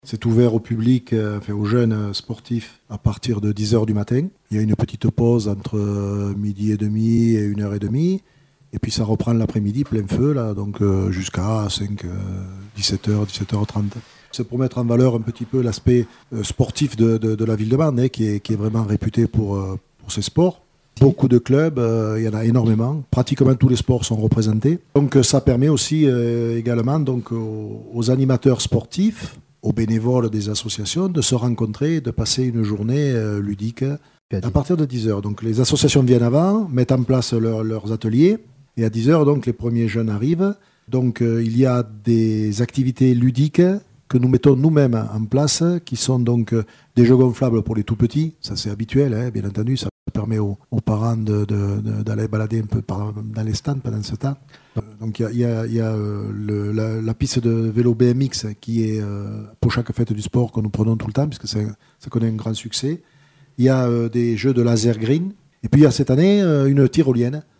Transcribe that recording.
C'est ouvert au public, enfin, aux jeunes sportifs à partir de 10 h du matin. Il y a une petite pause entre midi et demi et 1 h 30. Et puis ça reprend l'après-midi plein feu, là, donc jusqu'à 17 h, 17 h 30. C'est pour mettre en valeur un petit peu l'aspect sportif de la ville de Mende, qui est vraiment réputé pour ses sports. Beaucoup de clubs, il y en a énormément. Pratiquement tous les sports sont représentés. Donc ça permet aussi également donc, aux animateurs sportifs, aux bénévoles des associations, de se rencontrer et de passer une journée ludique à partir de 10 h. Donc les associations viennent avant, mettent en place leurs ateliers, et à 10 h, donc, les premiers jeunes arrivent. Donc il y a des activités ludiques que nous mettons nous-mêmes en place, qui sont donc des jeux gonflables pour les tout-petits. Ça, c'est habituel, hein, bien entendu. Ça permet aux parents d'aller balader un peu dans les stands pendant ce temps. Donc il y a la piste de vélo BMX qui est pour chaque fête du sport que nous prenons tout le temps, puisque ça connaît un grand succès. Il y a des jeux de laser green. Et puis il y a cette année une tyrolienne.